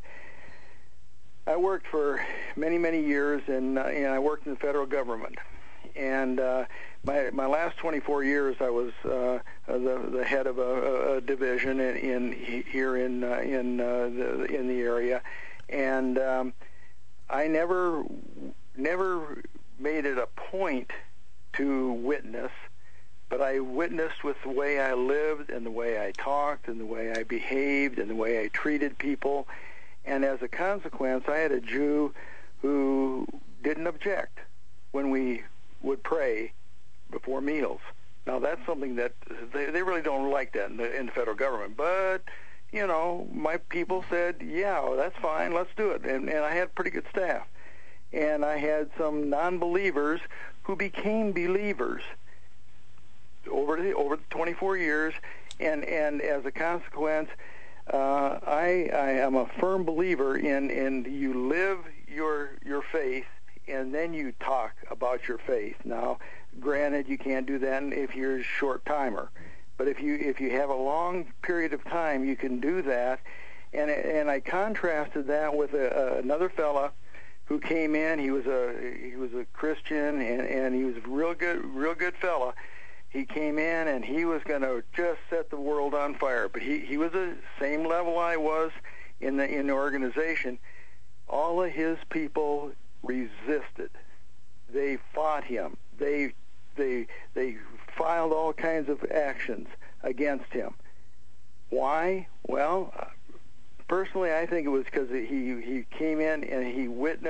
I worked for many many years, and uh, and I worked in the federal government. And uh, my my last twenty-four years, I was uh, the the head of a, a division in, in here in uh, in uh, the in the area, and um, I never never made it a point to witness, but I witnessed with the way I lived and the way I talked and the way I behaved and the way I treated people, and as a consequence, I had a Jew who didn't object when we would pray before meals. Now, that's something that they, they really don't like that in the, in the federal government. But, you know, my people said, yeah, that's fine, let's do it. And, and I had pretty good staff. And I had some non-believers who became believers over the, over the twenty-four years. And, and as a consequence, uh, I, I am a firm believer in, in you live your your faith, and then you talk about your faith. Now, granted, you can't do that if you're a short timer, but if you if you have a long period of time, you can do that. And and I contrasted that with a, a, another fella who came in. He was a he was a Christian, and, and he was a real good real good fella. He came in and he was going to just set the world on fire. But he he was the same level I was in the in the organization. All of his people resisted. They fought him. They they they filed all kinds of actions against him. Why? Well, personally, I think it was because he he came in and he witnessed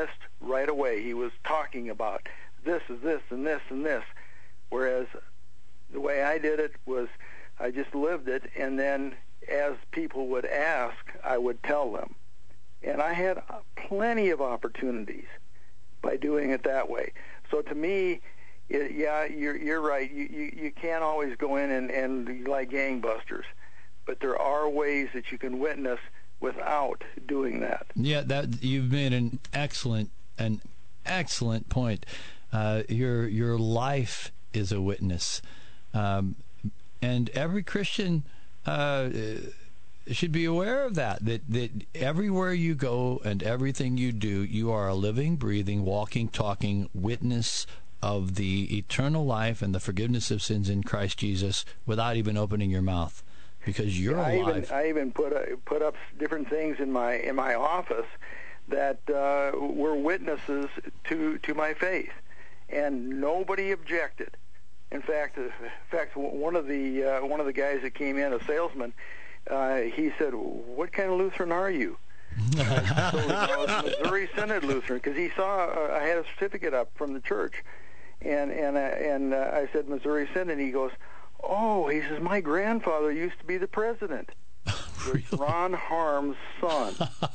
right away. He was talking about this is this and this and this, whereas the way I did it was I just lived it, and then as people would ask, I would tell them. And I had plenty of opportunities by doing it that way. So to me, it, yeah, you're you're right. You, you you can't always go in and, and like gangbusters, but there are ways that you can witness without doing that. Yeah, that you've made an excellent an excellent point. Uh, your your life is a witness, um, and every Christian uh, should be aware of that, that. That everywhere you go and everything you do, you are a living, breathing, walking, talking witness of the eternal life and the forgiveness of sins in Christ Jesus without even opening your mouth, because you're I alive. Even, I even put a, put up different things in my in my office that uh, were witnesses to to my faith, and nobody objected. In fact, in fact, one of the uh, one of the guys that came in, a salesman, uh, he said, "What kind of Lutheran are you?" So I was Missouri Synod Lutheran, because he saw uh, I had a certificate up from the church, and and uh, and uh, I said Missouri Synod, and he goes, "Oh," he says, "my grandfather used to be the president." Really? Ron Harm's son.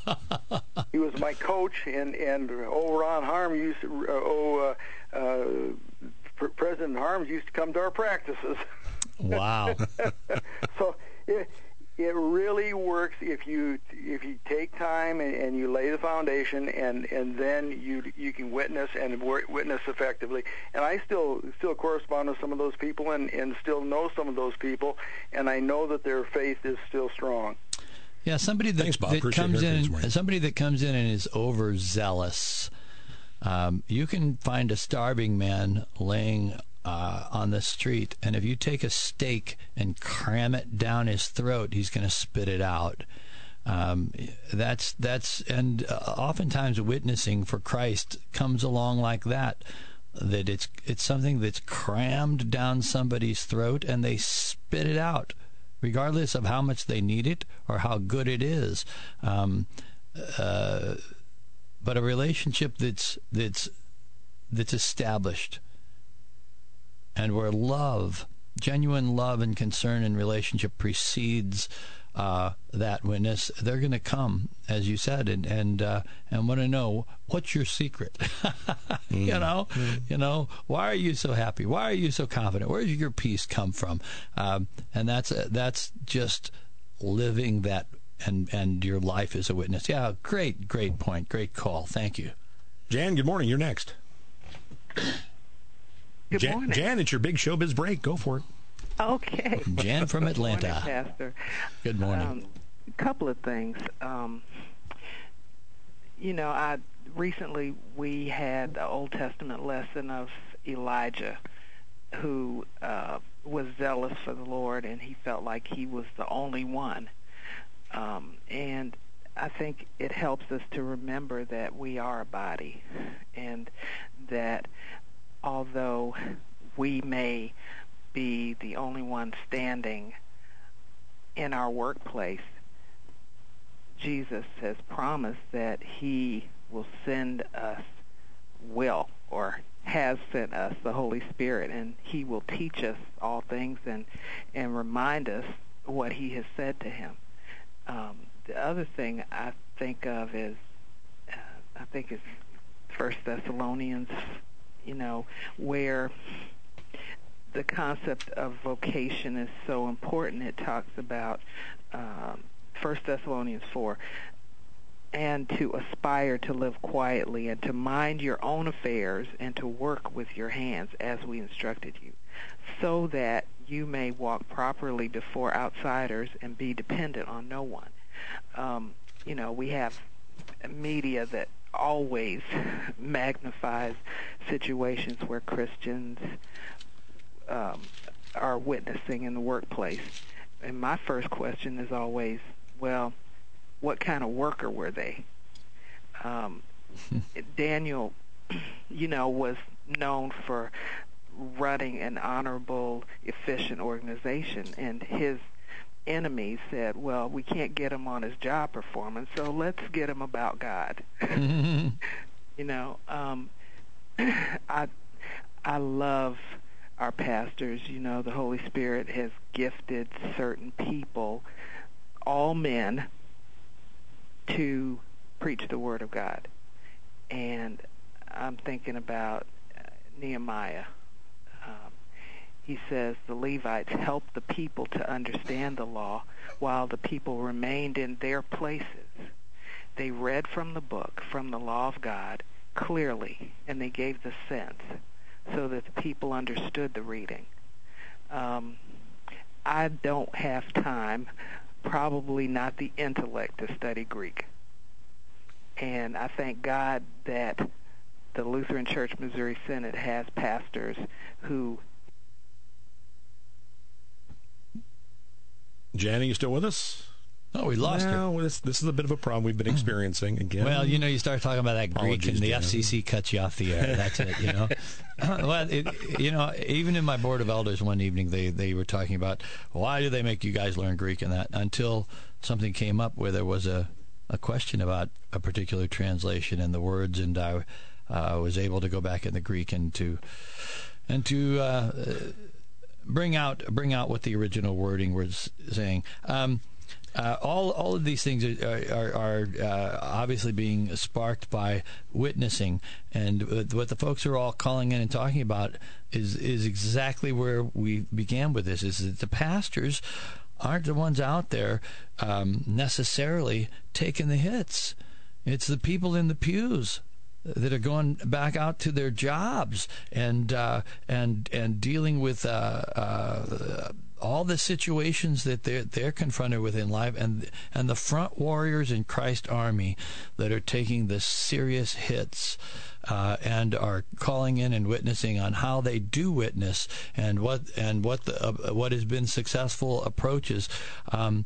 He was my coach, and and oh, Ron Harm used to, uh, oh, uh, uh, President Harms used to come to our practices. Wow. So it it really works if you if you take time and, and you lay the foundation, and, and then you you can witness and work, witness effectively. And I still still correspond with some of those people, and, and still know some of those people, and I know that their faith is still strong. Yeah, somebody that, Thanks, Bob. that Appreciate comes your in, opinions, somebody that comes in and is overzealous. Um, you can find a starving man laying uh, on the street, and if you take a steak and cram it down his throat, he's going to spit it out. Um, that's that's and uh, oftentimes witnessing for Christ comes along like that. That it's it's something that's crammed down somebody's throat, and they spit it out, regardless of how much they need it or how good it is. Um, uh, but a relationship that's that's that's established, and where love, genuine love and concern and relationship precedes uh, that witness, they're going to come, as you said, and and uh, and want to know, what's your secret? mm. You know, mm. you know, why are you so happy? Why are you so confident? Where does your peace come from? Um, and that's uh, that's just living that, and and your life is a witness. Yeah, great, great point, great call. Thank you, Jan. Good morning. You're next. Good Jan, morning. Jan, it's your big showbiz break. Go for it. Okay. Jan from Atlanta. Good morning, Pastor. Good morning. Um, a couple of things. Um, you know, I recently we had the Old Testament lesson of Elijah, who uh, was zealous for the Lord, and he felt like he was the only one. Um, and I think it helps us to remember that we are a body, and that although we may be the only one standing in our workplace, Jesus has promised that he will send us, will, or has sent us the Holy Spirit, and he will teach us all things and, and remind us what he has said to him. Um, the other thing I think of is, uh, I think it's First Thessalonians, you know, where the concept of vocation is so important. It talks about um, First Thessalonians four, and to aspire to live quietly and to mind your own affairs and to work with your hands as we instructed you, so that you may walk properly before outsiders and be dependent on no one. Um, you know, we have media that always magnifies situations where Christians um, are witnessing in the workplace. And my first question is always, well, what kind of worker were they? Um, Daniel, you know, was known for running an honorable, efficient organization, and his enemies said, well, we can't get him on his job performance, so let's get him about God. You know, um, I I love our pastors. You know, the Holy Spirit has gifted certain people, all men, to preach the Word of God. And I'm thinking about Nehemiah. Um, he says the Levites helped the people to understand the law while the people remained in their places. They read from the book, from the law of God, clearly, and they gave the sense so that the people understood the reading. Um, I don't have time, probably not the intellect, to study Greek. And I thank God that the Lutheran Church Missouri Synod has pastors who... Jan, are you still with us? Oh, we lost well, her. This, this is a bit of a problem we've been experiencing again. Well, you know, you start talking about that Greek Apologies, and the Dan. F C C cuts you off the air. That's it, you know. Well, it, you know, even in my board of elders one evening, they, they were talking about, why do they make you guys learn Greek and that, until something came up where there was a, a question about a particular translation and the words, and I uh, was able to go back in the Greek and to and to uh, bring out bring out what the original wording was saying. Um, Uh, all all of these things are are, are uh, obviously being sparked by witnessing, and what the folks are all calling in and talking about is is exactly where we began with this. Is that the pastors aren't the ones out there um, necessarily taking the hits. It's the people in the pews that are going back out to their jobs and uh, and and dealing with uh, uh, all the situations that they're they're confronted with in life, and and the front warriors in Christ's army that are taking the serious hits uh, and are calling in and witnessing on how they do witness and what and what the uh, what has been successful approaches. Um,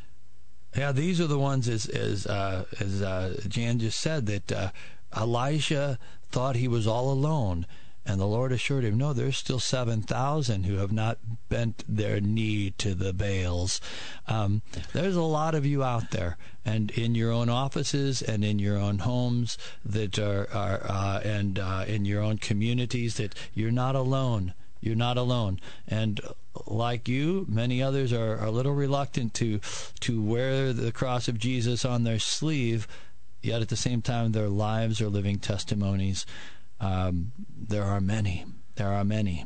yeah, these are the ones, as as uh, as uh, Jan just said, that uh, Elisha thought he was all alone. And the Lord assured him, no, there's still seven thousand who have not bent their knee to the Baals. Um, there's a lot of you out there, and in your own offices and in your own homes that are, are uh, and uh, in your own communities, that you're not alone. You're not alone. And like you, many others are, are a little reluctant to to wear the cross of Jesus on their sleeve, yet at the same time their lives are living testimonies. Um, there are many. There are many.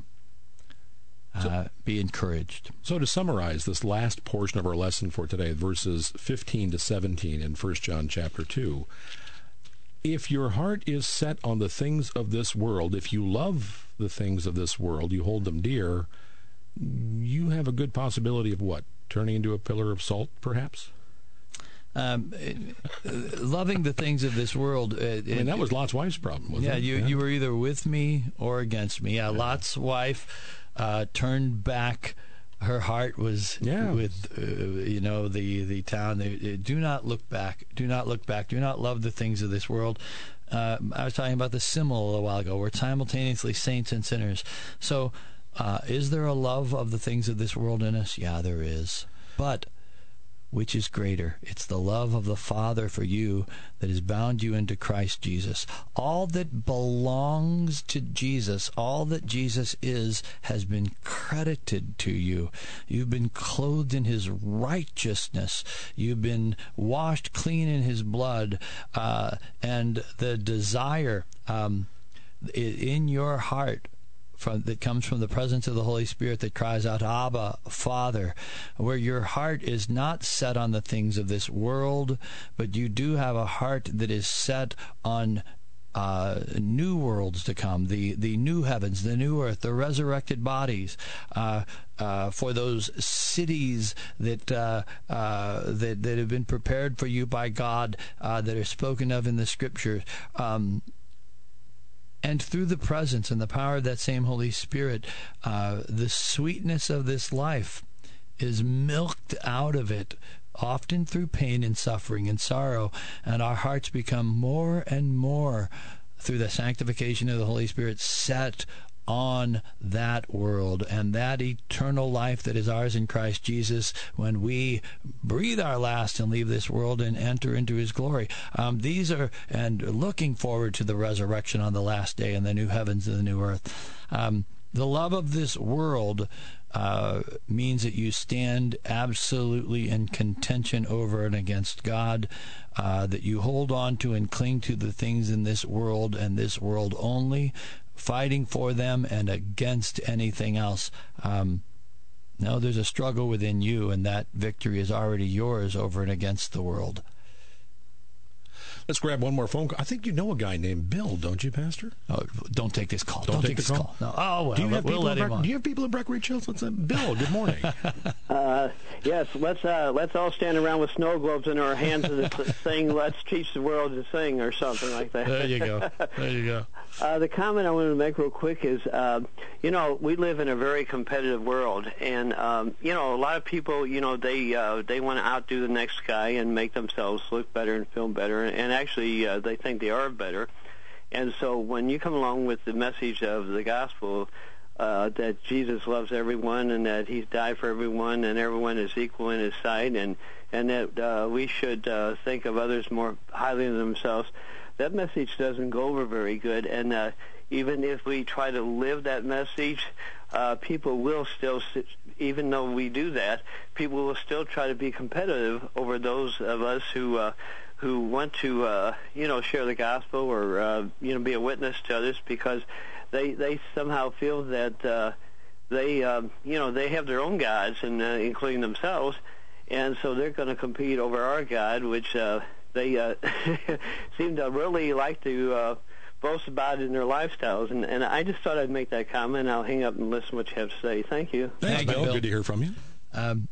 Uh, so, be encouraged. So to summarize this last portion of our lesson for today, verses fifteen to seventeen in First John chapter two, if your heart is set on the things of this world, if you love the things of this world, you hold them dear, you have a good possibility of what? Turning into a pillar of salt, perhaps? Um, loving the things of this world. Uh, I mean, it, that was Lot's wife's problem, wasn't yeah, it? You, yeah, you were either with me or against me. Uh, yeah. Lot's wife uh, turned back. Her heart was yeah. with, uh, you know, the, the town. They, they, do not look back. Do not look back. Do not love the things of this world. Uh, I was talking about the simile a while ago. We're simultaneously saints and sinners. So uh, is there a love of the things of this world in us? Yeah, there is. But which is greater? It's the love of the Father for you that has bound you into Christ Jesus. All that belongs to Jesus, all that Jesus is, has been credited to you. You've been clothed in His righteousness. You've been washed clean in His blood. Uh, and the desire um, in your heart From, that comes from the presence of the Holy Spirit that cries out, Abba, Father, where your heart is not set on the things of this world, but you do have a heart that is set on uh, new worlds to come, the, the new heavens, the new earth, the resurrected bodies, uh, uh, for those cities that, uh, uh, that that have been prepared for you by God, uh, that are spoken of in the Scriptures. Um, And through the presence and the power of that same Holy Spirit, uh, the sweetness of this life is milked out of it, often through pain and suffering and sorrow, and our hearts become more and more, through the sanctification of the Holy Spirit, set on that world and that eternal life that is ours in Christ Jesus when we breathe our last and leave this world and enter into his glory. Um, these are, and looking forward to the resurrection on the last day and the new heavens and the new earth. Um, the love of this world uh, means that you stand absolutely in contention over and against God, uh, that you hold on to and cling to the things in this world and this world only, fighting for them and against anything else. Um, no, there's a struggle within you, and that victory is already yours over and against the world. Let's grab one more phone call. I think you know a guy named Bill, don't you, Pastor? Oh, don't take this call. Don't, Don't take, take the this call. call. No. Oh, well, do you have we'll people let in him Breck- on. Do you have people in Breckenridge Hills? Let's, uh, Bill, good morning. Uh, yes, let's uh, let's all stand around with snow globes in our hands and saying, "Let's teach the world to sing," or something like that. There you go. There you go. Uh, the comment I wanted to make real quick is, uh, you know, we live in a very competitive world, and um, you know, a lot of people, you know, they uh, they want to outdo the next guy and make themselves look better and feel better, and actually uh, they think they are better. And so when you come along with the message of the gospel, uh, that Jesus loves everyone and that he's died for everyone and everyone is equal in his sight, and, and that uh, we should uh, think of others more highly than themselves, that message doesn't go over very good. And uh, even if we try to live that message, uh, people will still, even though we do that, people will still try to be competitive over those of us who uh, who want to, uh, you know, share the gospel or, uh, you know, be a witness to others, because they they somehow feel that uh, they, uh, you know, they have their own gods, and uh, including themselves, and so they're going to compete over our God, which uh, they uh, seem to really like to uh, boast about in their lifestyles. And, and I just thought I'd make that comment. I'll hang up and listen to what you have to say. Thank you. Thanks, Thank you, Bill. Bill. Good to hear from you. Um,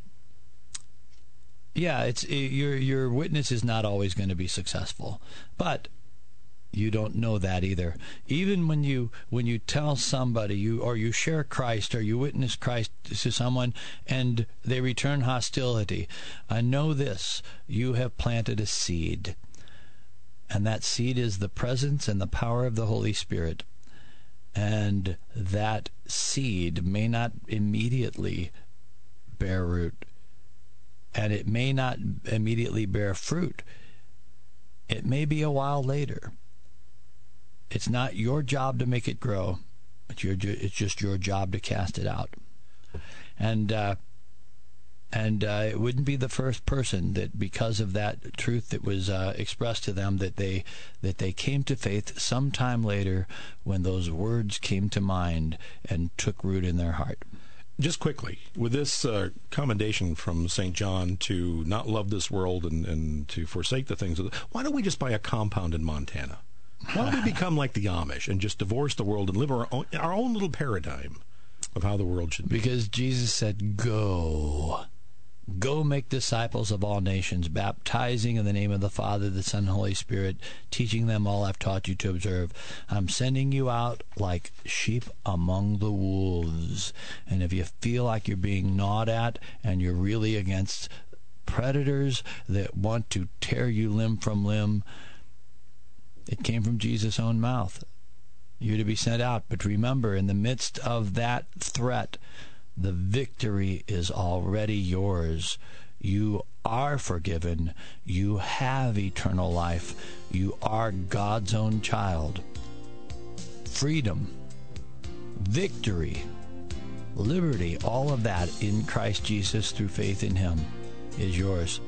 yeah, it's your your witness is not always going to be successful, but you don't know that either. Even when you when you tell somebody you or you share Christ or you witness Christ to someone and they return hostility, I know this: you have planted a seed, and that seed is the presence and the power of the Holy Spirit. And that seed may not immediately bear root, and it may not immediately bear fruit. It may be a while later. It's not your job to make it grow. It's your. It's just your job to cast it out. And uh, and uh, it wouldn't be the first person that, because of that truth that was uh, expressed to them, that they that they came to faith sometime later when those words came to mind and took root in their heart. Just quickly, with this uh, commendation from Saint John to not love this world and, and to forsake the things of the, why don't we just buy a compound in Montana? Why don't we become like the Amish and just divorce the world and live our own, our own little paradigm of how the world should be? Because Jesus said, go. Go make disciples of all nations, baptizing in the name of the Father, the Son, and Holy Spirit, teaching them all I've taught you to observe. I'm sending you out like sheep among the wolves. And if you feel like you're being gnawed at and you're really against predators that want to tear you limb from limb, it came from Jesus' own mouth. You're to be sent out. But remember, in the midst of that threat, the victory is already yours. You are forgiven. You have eternal life. You are God's own child. Freedom, victory, liberty, all of that in Christ Jesus through faith in him is yours.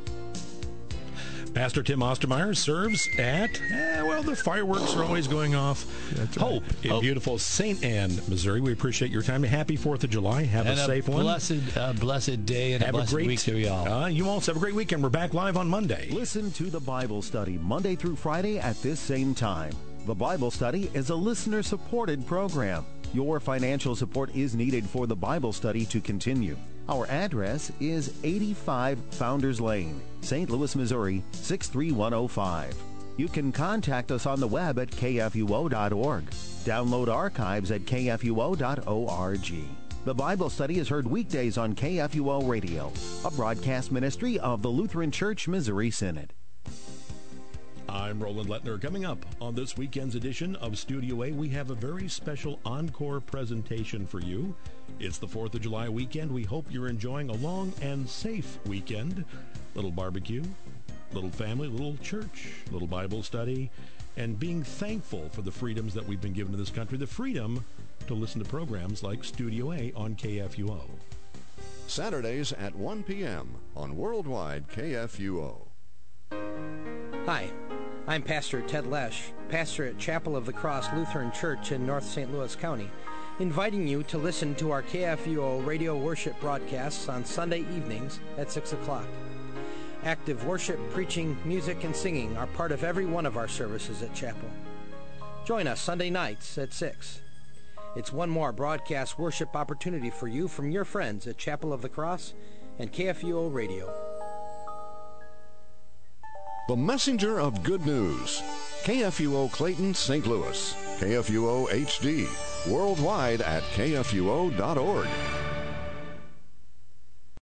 Pastor Tim Ostermeyer serves at, eh, well, the fireworks are always going off. That's right. Hope in Hope. beautiful Saint Anne, Missouri. We appreciate your time. Happy fourth of July. Have And a a safe one. blessed, uh, blessed day and Have a blessed a great week to you all. Uh, you also have a great weekend. We're back live on Monday. Listen to the Bible Study Monday through Friday at this same time. The Bible Study is a listener-supported program. Your financial support is needed for the Bible study to continue. Our address is eighty-five Founders Lane, Saint Louis, Missouri, six three one oh five. You can contact us on the web at k f u o dot org. Download archives at k f u o dot org. The Bible Study is heard weekdays on K F U O Radio, a broadcast ministry of the Lutheran Church Missouri Synod. I'm Roland Lettner. Coming up on this weekend's edition of Studio A, we have a very special encore presentation for you. It's the fourth of July weekend. We hope you're enjoying a long and safe weekend. Little barbecue, little family, little church, little Bible study, and being thankful for the freedoms that we've been given in this country, the freedom to listen to programs like Studio A on K F U O. Saturdays at one p.m. on Worldwide K F U O. Hi, I'm Pastor Ted Lesh, pastor at Chapel of the Cross Lutheran Church in North Saint Louis County, inviting you to listen to our K F U O radio worship broadcasts on Sunday evenings at six o'clock. Active worship, preaching, music, and singing are part of every one of our services at Chapel. Join us Sunday nights at six. It's one more broadcast worship opportunity for you from your friends at Chapel of the Cross and K F U O Radio. The messenger of good news. K F U O Clayton, Saint Louis. K F U O H D. Worldwide at K F U O dot org.